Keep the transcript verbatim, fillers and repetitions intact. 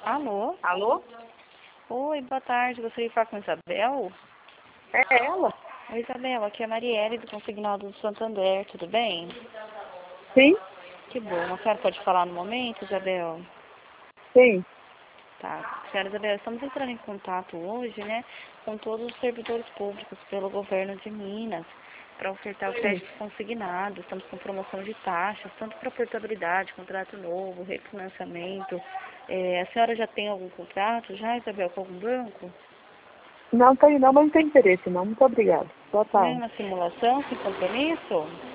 Alô? Alô? Oi, boa tarde. Gostaria de falar com a Isabel? É ela? Oi, Isabel. Aqui é a Marielle do Consignado do Santander. Tudo bem? Sim? Que bom. A senhora pode falar no momento, Isabel? Sim. Tá. Senhora Isabel, estamos entrando em contato hoje, né, com todos os servidores públicos pelo governo de Minas para ofertar o crédito consignado. Estamos com promoção de taxas, tanto para portabilidade, contrato novo, refinanciamento. É, a senhora já tem algum contrato já, Isabel, com algum banco? Não tem não, mas não tem interesse não. Muito obrigada. Boa Não é tarde. uma simulação sem compromisso?